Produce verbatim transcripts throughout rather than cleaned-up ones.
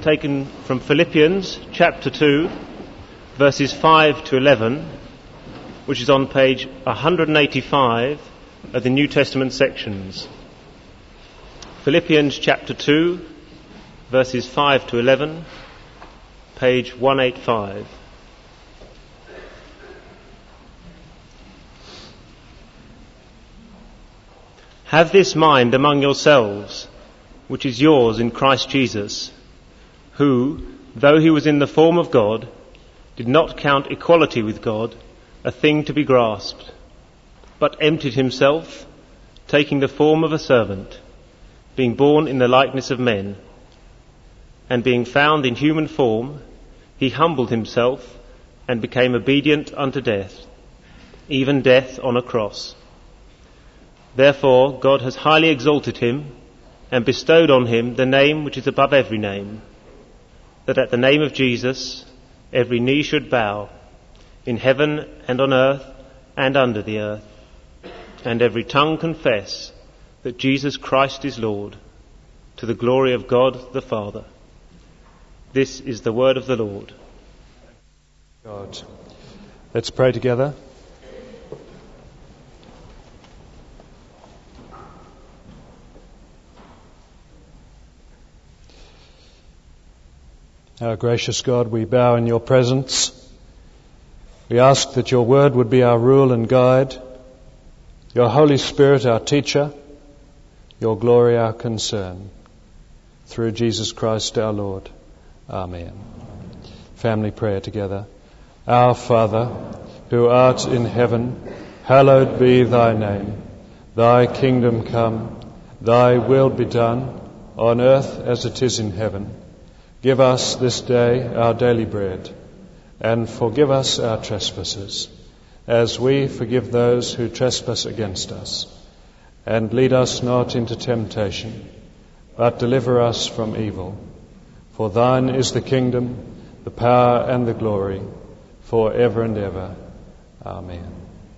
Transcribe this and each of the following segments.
taken from Philippians chapter two, verses five to eleven, which is on page one eighty-five of the New Testament sections. Philippians chapter two, verses five to eleven, page one eighty-five. Have this mind among yourselves, which is yours in Christ Jesus, who, though he was in the form of God, did not count equality with God a thing to be grasped, but emptied himself, taking the form of a servant, being born in the likeness of men, and being found in human form, he humbled himself and became obedient unto death, even death on a cross. Therefore God has highly exalted him and bestowed on him the name which is above every name, that at the name of Jesus every knee should bow, in heaven and on earth and under the earth, and every tongue confess that Jesus Christ is Lord, to the glory of God the Father. This is the word of the Lord. God. Let's pray together. Our gracious God, we bow in your presence. We ask that your word would be our rule and guide, your Holy Spirit our teacher, your glory our concern. Through Jesus Christ our Lord. Amen. Family prayer together. Our Father, who art in heaven, hallowed be thy name. Thy kingdom come, thy will be done, on earth as it is in heaven. Give us this day our daily bread, and forgive us our trespasses, as we forgive those who trespass against us. And lead us not into temptation, but deliver us from evil. For thine is the kingdom, the power and the glory, for ever and ever. Amen.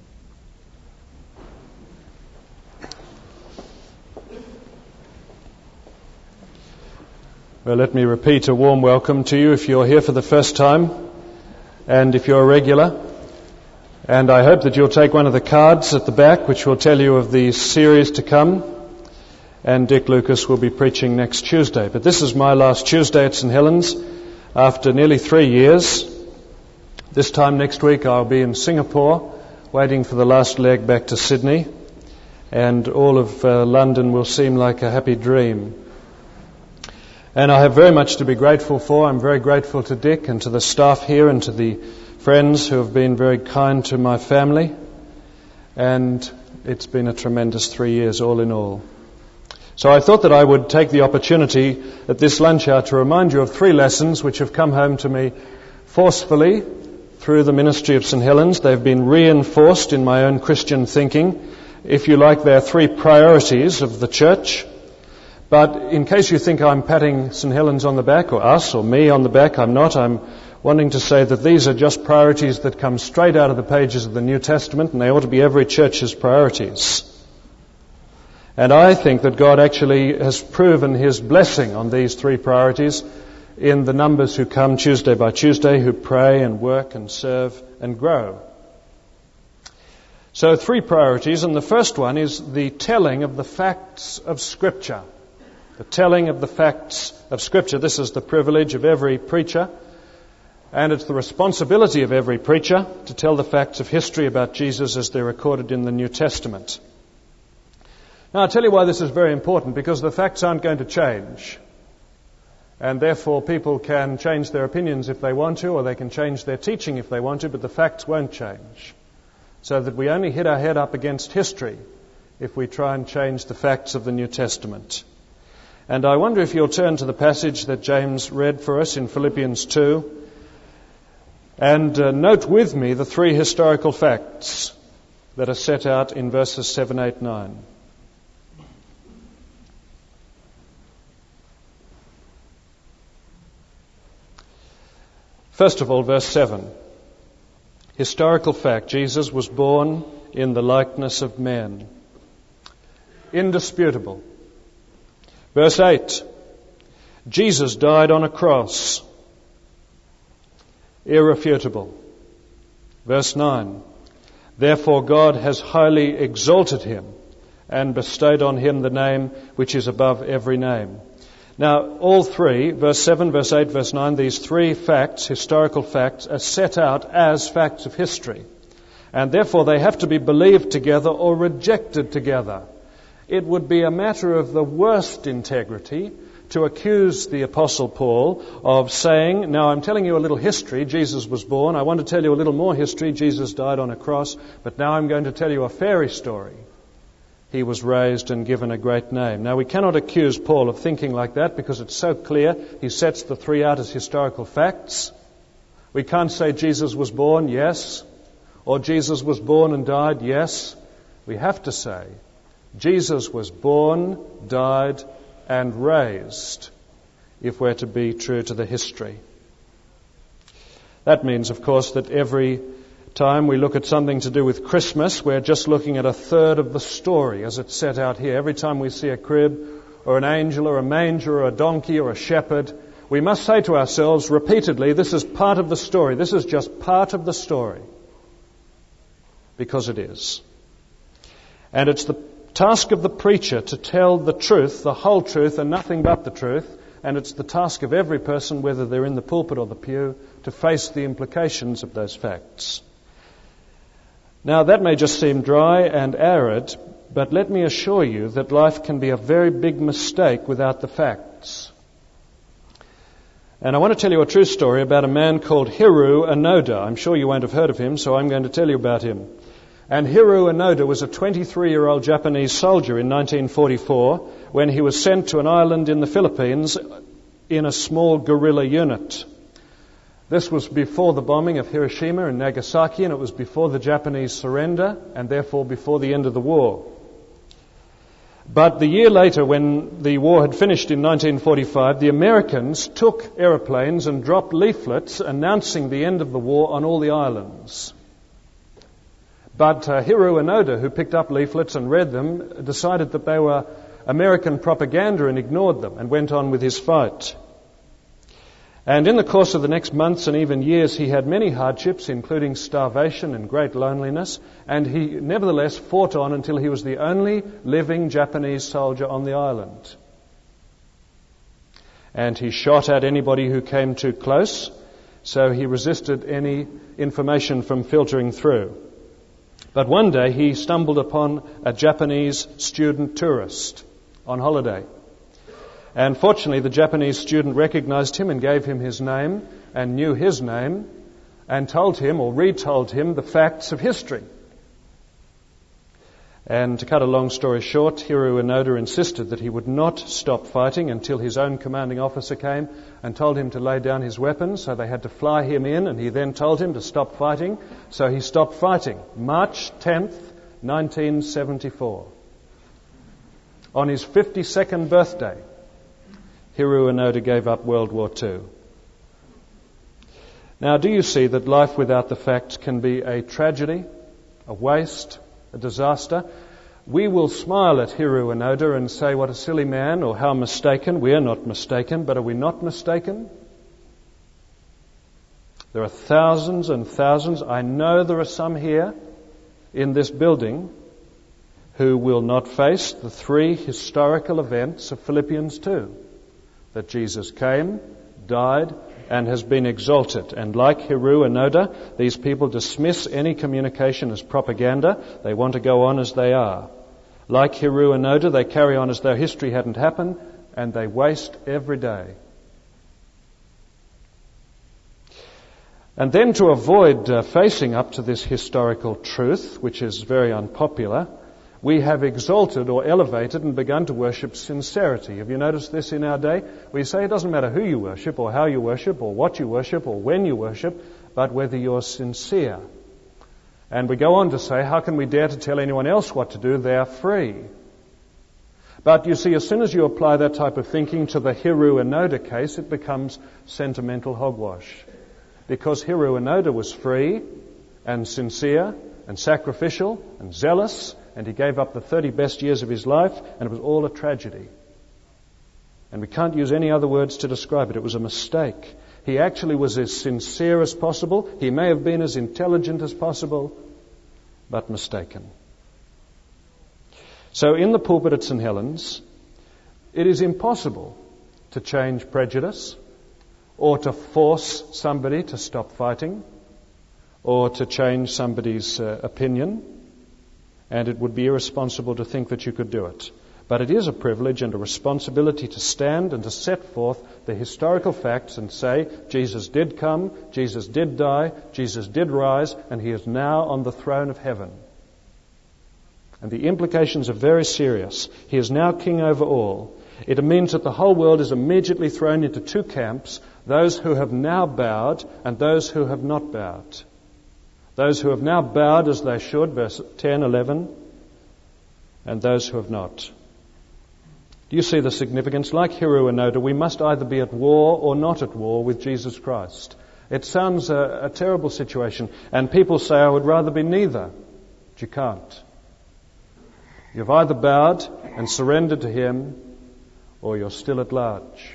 Well, let me repeat a warm welcome to you if you're here for the first time, and if you're a regular. And I hope that you'll take one of the cards at the back, which will tell you of the series to come. And Dick Lucas will be preaching next Tuesday. But this is my last Tuesday at St Helens after nearly three years. This time next week I'll be in Singapore, waiting for the last leg back to Sydney. And all of uh, London will seem like a happy dream. And I have very much to be grateful for. I'm very grateful to Dick and to the staff here and to the friends who have been very kind to my family. And it's been a tremendous three years all in all. So I thought that I would take the opportunity at this lunch hour to remind you of three lessons which have come home to me forcefully through the ministry of St Helens. They've been reinforced in my own Christian thinking. If you like, they're three priorities of the church. But in case you think I'm patting St Helens on the back, or us, or me on the back, I'm not. I'm wanting to say that these are just priorities that come straight out of the pages of the New Testament, and they ought to be every church's priorities. And I think that God actually has proven his blessing on these three priorities in the numbers who come Tuesday by Tuesday, who pray and work and serve and grow. So three priorities, and the first one is the telling of the facts of Scripture. The telling of the facts of Scripture. This is the privilege of every preacher, and it's the responsibility of every preacher to tell the facts of history about Jesus as they're recorded in the New Testament. Now, I'll tell you why this is very important, because the facts aren't going to change. And therefore, people can change their opinions if they want to, or they can change their teaching if they want to, but the facts won't change. So that we only hit our head up against history if we try and change the facts of the New Testament. And I wonder if you'll turn to the passage that James read for us in Philippians two, and uh, note with me the three historical facts that are set out in verses seven, eight, nine. First of all, verse seven. Historical fact, Jesus was born in the likeness of men. Indisputable. Verse eight. Jesus died on a cross. Irrefutable. Verse nine. Therefore God has highly exalted him and bestowed on him the name which is above every name. Now, all three, verse seven, verse eight, verse nine, these three facts, historical facts, are set out as facts of history. And therefore they have to be believed together or rejected together. It would be a matter of the worst integrity to accuse the Apostle Paul of saying, now I'm telling you a little history, Jesus was born, I want to tell you a little more history, Jesus died on a cross, but now I'm going to tell you a fairy story. He was raised and given a great name. Now we cannot accuse Paul of thinking like that because it's so clear. He sets the three out as historical facts. We can't say Jesus was born, yes, or Jesus was born and died, yes. We have to say Jesus was born, died, and raised, if we're to be true to the history. That means, of course, that every time we look at something to do with Christmas, we're just looking at a third of the story as it's set out here. Every time we see a crib or an angel or a manger or a donkey or a shepherd, we must say to ourselves repeatedly, this is part of the story. This is just part of the story. Because it is. And it's the task of the preacher to tell the truth, the whole truth and nothing but the truth. And it's the task of every person, whether they're in the pulpit or the pew, to face the implications of those facts. Now that may just seem dry and arid, but let me assure you that life can be a very big mistake without the facts. And I want to tell you a true story about a man called Hiroo Onoda. I'm sure you won't have heard of him, so I'm going to tell you about him. And Hiroo Onoda was a twenty-three-year-old Japanese soldier in nineteen forty-four when he was sent to an island in the Philippines in a small guerrilla unit. This was before the bombing of Hiroshima and Nagasaki, and it was before the Japanese surrender, and therefore before the end of the war. But the year later, when the war had finished in nineteen forty-five, the Americans took aeroplanes and dropped leaflets announcing the end of the war on all the islands. But uh, Hiroo Onoda, who picked up leaflets and read them, decided that they were American propaganda and ignored them and went on with his fight. And in the course of the next months and even years, he had many hardships, including starvation and great loneliness, and he nevertheless fought on until he was the only living Japanese soldier on the island. And he shot at anybody who came too close, so he resisted any information from filtering through. But one day he stumbled upon a Japanese student tourist on holiday. And fortunately, the Japanese student recognized him and gave him his name and knew his name and told him or retold him the facts of history. And to cut a long story short, Hiroo Onoda insisted that he would not stop fighting until his own commanding officer came and told him to lay down his weapons. So they had to fly him in, and he then told him to stop fighting. So he stopped fighting. March tenth, nineteen seventy-four. On his fifty-second birthday, Hiroo Onoda gave up World War Two. Now, do you see that life without the facts can be a tragedy, a waste, a disaster? We will smile at Hiroo Onoda and say, what a silly man, or how mistaken. We are not mistaken, but are we not mistaken? There are thousands and thousands. I know there are some here in this building who will not face the three historical events of Philippians two. That Jesus came, died, and has been exalted. And like Hiroo Onoda, these people dismiss any communication as propaganda. They want to go on as they are. Like Hiroo Onoda, they carry on as though history hadn't happened, and they waste every day. And then to avoid uh, facing up to this historical truth, which is very unpopular, we have exalted or elevated and begun to worship sincerity. Have you noticed this in our day? We say it doesn't matter who you worship or how you worship or what you worship or when you worship, but whether you're sincere. And we go on to say, how can we dare to tell anyone else what to do? They are free. But you see, as soon as you apply that type of thinking to the Hiroo Onoda case, it becomes sentimental hogwash. Because Hiroo Onoda was free and sincere and sacrificial and zealous, and he gave up the thirty best years of his life, and it was all a tragedy. And we can't use any other words to describe it. It was a mistake. He actually was as sincere as possible. He may have been as intelligent as possible, but mistaken. So in the pulpit at St Helens, it is impossible to change prejudice or to force somebody to stop fighting or to change somebody's uh, opinion, and it would be irresponsible to think that you could do it. But it is a privilege and a responsibility to stand and to set forth the historical facts and say, Jesus did come, Jesus did die, Jesus did rise, and he is now on the throne of heaven. And the implications are very serious. He is now king over all. It means that the whole world is immediately thrown into two camps, those who have now bowed and those who have not bowed. Those who have now bowed as they should, verse ten, eleven, and those who have not. Do you see the significance? Like Hiru and Noda, we must either be at war or not at war with Jesus Christ. It sounds a, a terrible situation, and people say, I would rather be neither. But you can't. You've either bowed and surrendered to him, or you're still at large.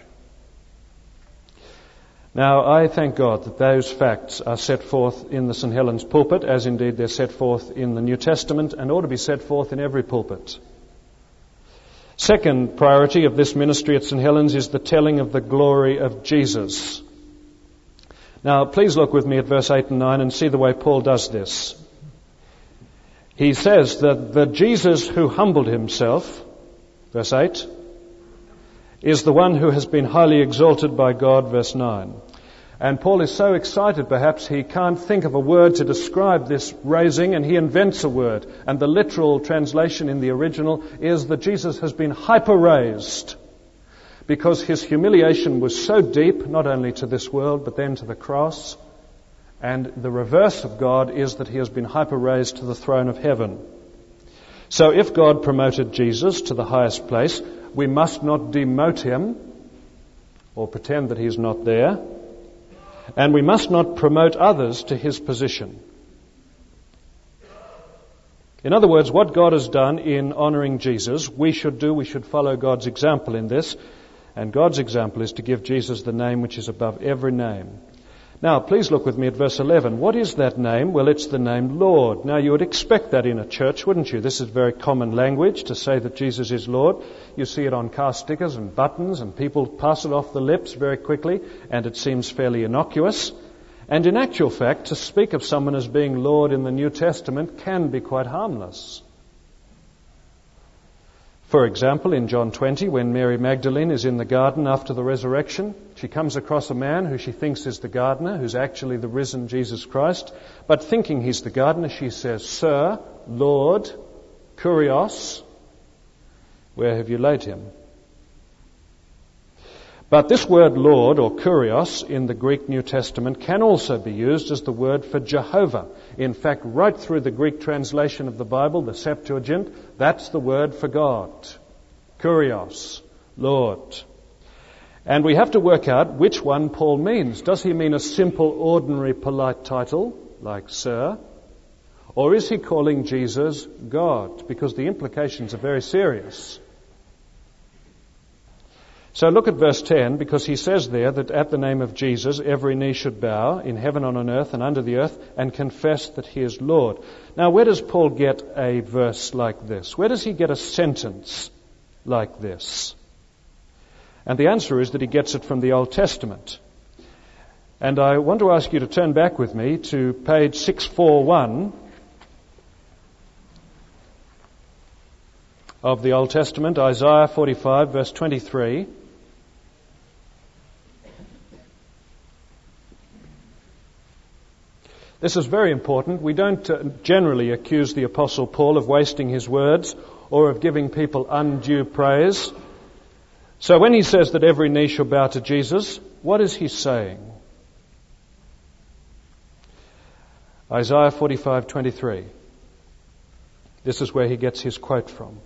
Now, I thank God that those facts are set forth in the St Helens pulpit, as indeed they're set forth in the New Testament, and ought to be set forth in every pulpit. Second priority of this ministry at St Helens is the telling of the glory of Jesus. Now, please look with me at verse eight and nine and see the way Paul does this. He says that the Jesus who humbled himself, verse eight, is the one who has been highly exalted by God, verse nine. And Paul is so excited, perhaps, he can't think of a word to describe this raising, and he invents a word. And the literal translation in the original is that Jesus has been hyper-raised, because his humiliation was so deep, not only to this world, but then to the cross. And the reverse of God is that he has been hyper-raised to the throne of heaven. So if God promoted Jesus to the highest place, we must not demote him or pretend that he's not there. And we must not promote others to his position. In other words, what God has done in honouring Jesus, we should do, we should follow God's example in this. And God's example is to give Jesus the name which is above every name. Now, please look with me at verse eleven. What is that name? Well, it's the name Lord. Now, you would expect that in a church, wouldn't you? This is very common language to say that Jesus is Lord. You see it on car stickers and buttons, and people pass it off the lips very quickly, and it seems fairly innocuous. And in actual fact, to speak of someone as being Lord in the New Testament can be quite harmless. For example, in John twenty, when Mary Magdalene is in the garden after the resurrection, she comes across a man who she thinks is the gardener, who's actually the risen Jesus Christ. But thinking he's the gardener, she says, Sir, Lord, Kurios, where have you laid him? But this word Lord, or Kurios, in the Greek New Testament can also be used as the word for Jehovah. In fact, right through the Greek translation of the Bible, the Septuagint, that's the word for God. Kurios, Lord. And we have to work out which one Paul means. Does he mean a simple, ordinary, polite title, like Sir? Or is he calling Jesus God? Because the implications are very serious. So look at verse ten, because he says there that at the name of Jesus every knee should bow in heaven, on earth and under the earth, and confess that he is Lord. Now, where does Paul get a verse like this? Where does he get a sentence like this? And the answer is that he gets it from the Old Testament. And I want to ask you to turn back with me to page six forty-one of the Old Testament, Isaiah forty-five, verse twenty-three. This is very important. We don't uh, generally accuse the Apostle Paul of wasting his words or of giving people undue praise. So when he says that every knee shall bow to Jesus, what is he saying? Isaiah forty-five twenty-three. This is where he gets his quote from.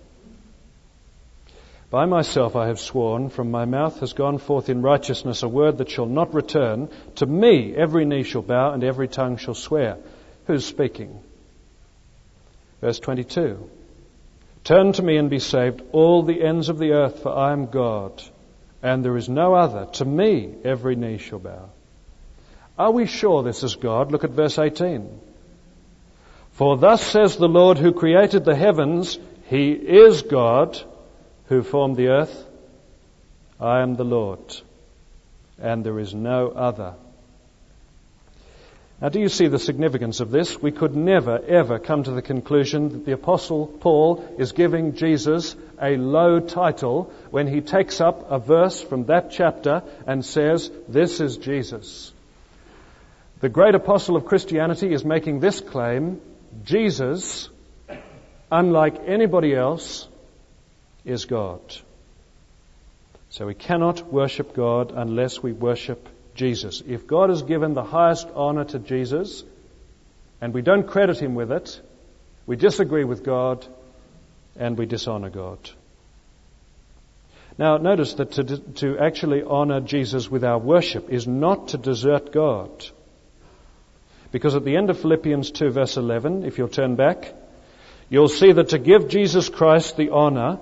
By myself I have sworn, from my mouth has gone forth in righteousness a word that shall not return. To me every knee shall bow and every tongue shall swear. Who's speaking? Verse twenty-two. Turn to me and be saved, all the ends of the earth, for I am God, and there is no other. To me every knee shall bow. Are we sure this is God? Look at verse eighteen. For thus says the Lord who created the heavens, He is God who formed the earth. I am the Lord, and there is no other. Now, do you see the significance of this? We could never, ever come to the conclusion that the Apostle Paul is giving Jesus a low title when he takes up a verse from that chapter and says, this is Jesus. The great apostle of Christianity is making this claim: Jesus, unlike anybody else, is God. So we cannot worship God unless we worship Jesus. If God has given the highest honor to Jesus and we don't credit Him with it, we disagree with God and we dishonor God. Now notice that to, to actually honor Jesus with our worship is not to desert God. Because at the end of Philippians two verse eleven, if you'll turn back, you'll see that to give Jesus Christ the honor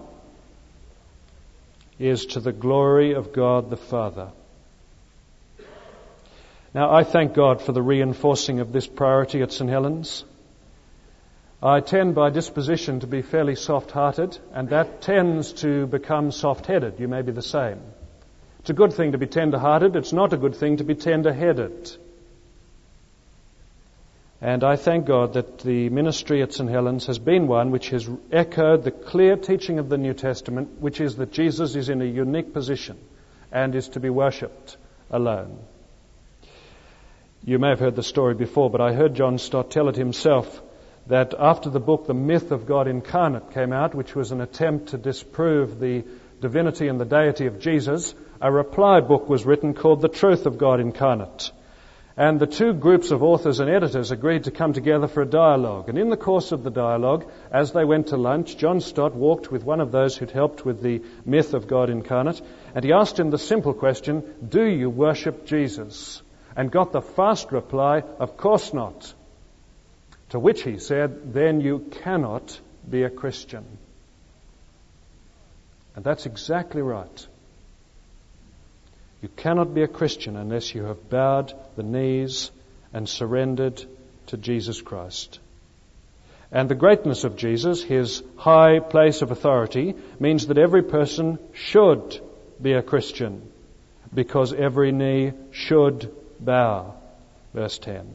is to the glory of God the Father. Now, I thank God for the reinforcing of this priority at Saint Helens. I tend by disposition to be fairly soft-hearted, and that tends to become soft-headed. You may be the same. It's a good thing to be tender-hearted. It's not a good thing to be tender-headed. And I thank God that the ministry at Saint Helens has been one which has echoed the clear teaching of the New Testament, which is that Jesus is in a unique position and is to be worshipped alone. You may have heard the story before, but I heard John Stott tell it himself, that after the book The Myth of God Incarnate came out, which was an attempt to disprove the divinity and the deity of Jesus, a reply book was written called The Truth of God Incarnate. And the two groups of authors and editors agreed to come together for a dialogue. And in the course of the dialogue, as they went to lunch, John Stott walked with one of those who'd helped with the Myth of God Incarnate, and he asked him the simple question, do you worship Jesus? And got the fast reply, of course not. To which he said, then you cannot be a Christian. And that's exactly right. You cannot be a Christian unless you have bowed the knees and surrendered to Jesus Christ. And the greatness of Jesus, His high place of authority, means that every person should be a Christian, because every knee should bow. Verse ten.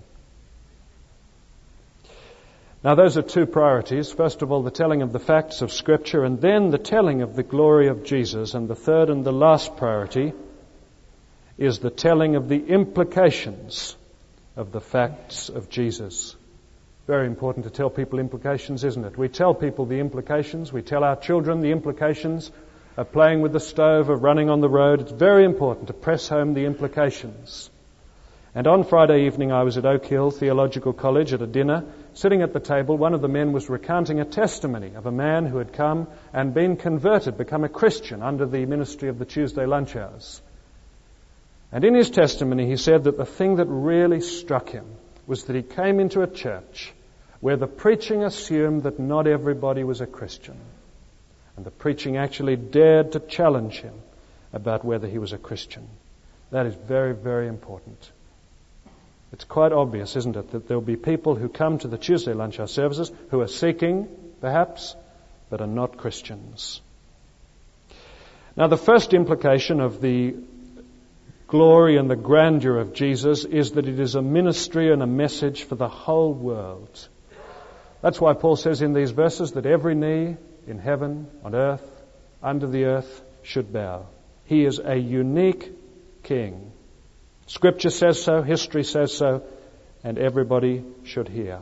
Now those are two priorities. First of all, the telling of the facts of Scripture, and then the telling of the glory of Jesus. And the third and the last priority is the telling of the implications of the facts of Jesus. Very important to tell people implications, isn't it? We tell people the implications. We tell our children the implications of playing with the stove, of running on the road. It's very important to press home the implications. And on Friday evening I was at Oak Hill Theological College at a dinner. Sitting at the table, one of the men was recounting a testimony of a man who had come and been converted, become a Christian under the ministry of the Tuesday lunch hours. And in his testimony he said that the thing that really struck him was that he came into a church where the preaching assumed that not everybody was a Christian. And the preaching actually dared to challenge him about whether he was a Christian. That is very, very important. It's quite obvious, isn't it, that there will be people who come to the Tuesday lunch hour services who are seeking, perhaps, but are not Christians. Now, the first implication of the glory and the grandeur of Jesus is that it is a ministry and a message for the whole world. That's why Paul says in these verses that every knee in heaven, on earth, under the earth should bow. He is a unique king. Scripture says so, history says so, and everybody should hear.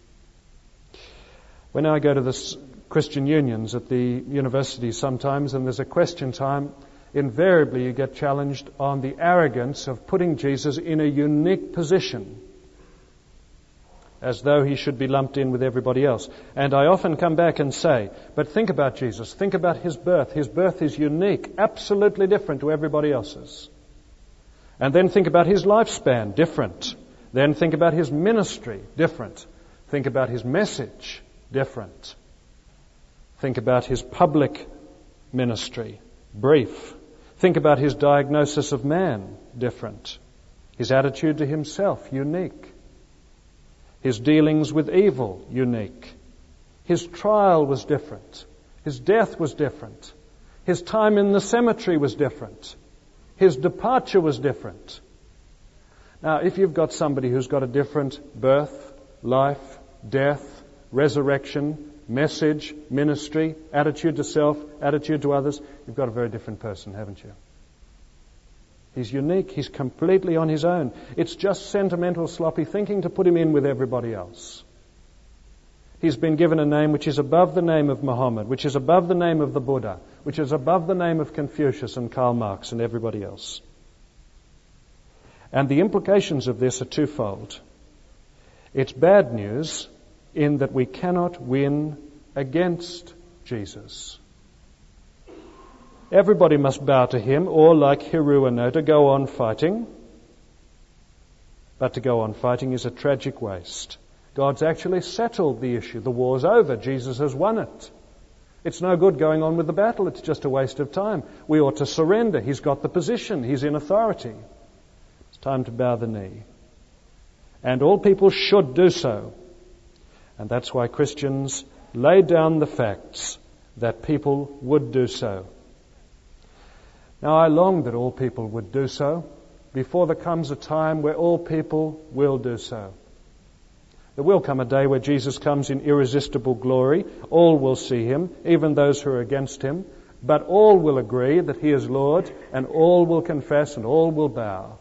When I go to the Christian unions at the universities sometimes, and there's a question time, invariably you get challenged on the arrogance of putting Jesus in a unique position, as though he should be lumped in with everybody else. And I often come back and say, but think about Jesus, think about his birth. His birth is unique, absolutely different to everybody else's. And then think about his lifespan, different. Then think about his ministry, different. Think about his message, different. Think about his public ministry, brief. Think about his diagnosis of man, different. His attitude to himself, unique. His dealings with evil, unique. His trial was different. His death was different. His time in the cemetery was different. His departure was different. Now, if you've got somebody who's got a different birth, life, death, resurrection, message, ministry, attitude to self, attitude to others, you've got a very different person, haven't you? He's unique. He's completely on his own. It's just sentimental, sloppy thinking to put him in with everybody else. He's been given a name which is above the name of Muhammad, which is above the name of the Buddha, which is above the name of Confucius and Karl Marx and everybody else. And the implications of this are twofold. It's bad news in that we cannot win against Jesus. Everybody must bow to him, or like Hiru Onoda, go on fighting. But to go on fighting is a tragic waste. God's actually settled the issue. The war's over. Jesus has won it. It's no good going on with the battle. It's just a waste of time. We ought to surrender. He's got the position. He's in authority. It's time to bow the knee. And all people should do so. And that's why Christians lay down the facts that people would do so. Now, I long that all people would do so before there comes a time where all people will do so. There will come a day where Jesus comes in irresistible glory. All will see him, even those who are against him. But all will agree that he is Lord, and all will confess and all will bow.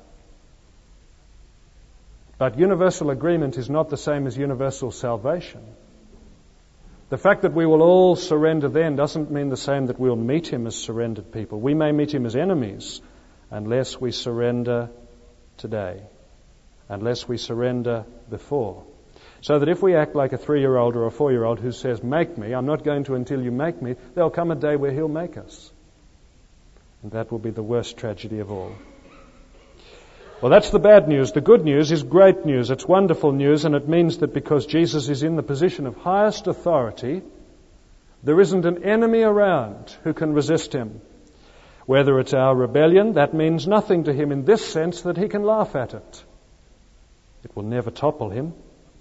But universal agreement is not the same as universal salvation. The fact that we will all surrender then doesn't mean the same that we'll meet him as surrendered people. We may meet him as enemies unless we surrender today, unless we surrender before. So that if we act like a three-year-old or a four-year-old who says, make me, I'm not going to until you make me, there'll come a day where he'll make us. And that will be the worst tragedy of all. Well, that's the bad news. The good news is great news. It's wonderful news, and it means that because Jesus is in the position of highest authority, there isn't an enemy around who can resist him. Whether it's our rebellion, that means nothing to him in this sense that he can laugh at it. It will never topple him.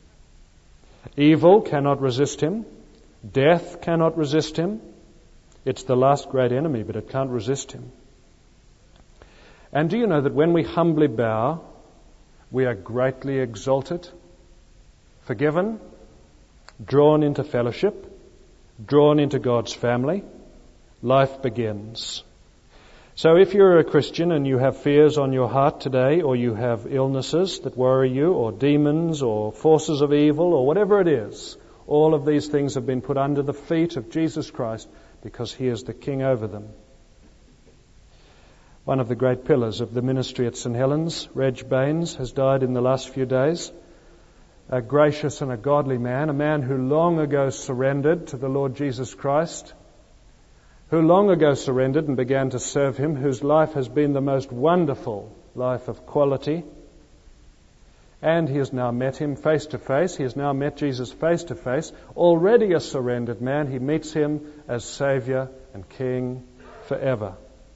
Evil cannot resist him. Death cannot resist him. It's the last great enemy, but it can't resist him. And do you know that when we humbly bow, we are greatly exalted, forgiven, drawn into fellowship, drawn into God's family? Life begins. So if you're a Christian and you have fears on your heart today, or you have illnesses that worry you, or demons, or forces of evil, or whatever it is, all of these things have been put under the feet of Jesus Christ because he is the King over them. One of the great pillars of the ministry at St Helens, Reg Baines, has died in the last few days. A gracious and a godly man, a man who long ago surrendered to the Lord Jesus Christ, who long ago surrendered and began to serve him, whose life has been the most wonderful life of quality. And he has now met him face to face. He has now met Jesus face to face. Already a surrendered man, he meets him as Saviour and King forever.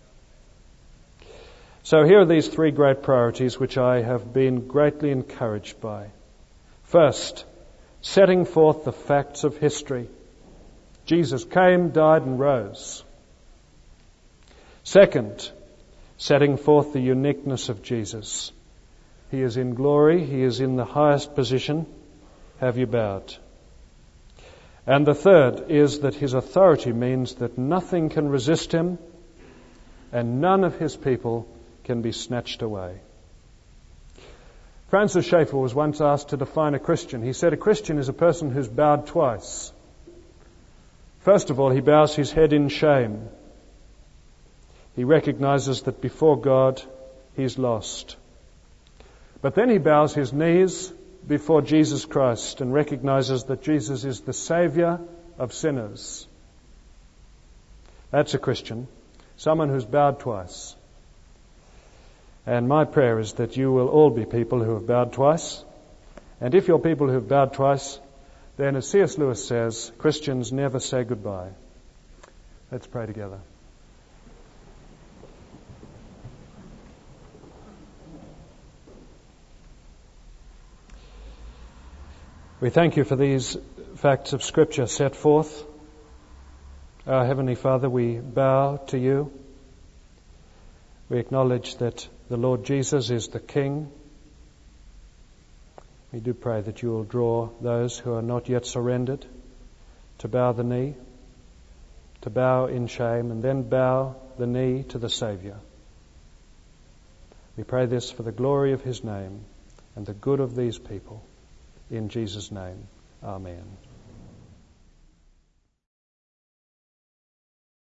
So here are these three great priorities which I have been greatly encouraged by. First, setting forth the facts of history. Jesus came, died and rose. Second, setting forth the uniqueness of Jesus. He is in glory, he is in the highest position. Have you bowed? And the third is that his authority means that nothing can resist him and none of his people can be snatched away. Francis Schaeffer was once asked to define a Christian. He said a Christian is a person who's bowed twice. First of all, he bows his head in shame. He recognizes that before God, he's lost. But then he bows his knees before Jesus Christ and recognizes that Jesus is the Saviour of sinners. That's a Christian, someone who's bowed twice. And my prayer is that you will all be people who have bowed twice. And if you're people who have bowed twice, then as C S Lewis says, Christians never say goodbye. Let's pray together. We thank you for these facts of Scripture set forth. Our Heavenly Father, we bow to you. We acknowledge that the Lord Jesus is the King. We do pray that you will draw those who are not yet surrendered to bow the knee, to bow in shame, and then bow the knee to the Saviour. We pray this for the glory of his name and the good of these people. In Jesus' name, amen.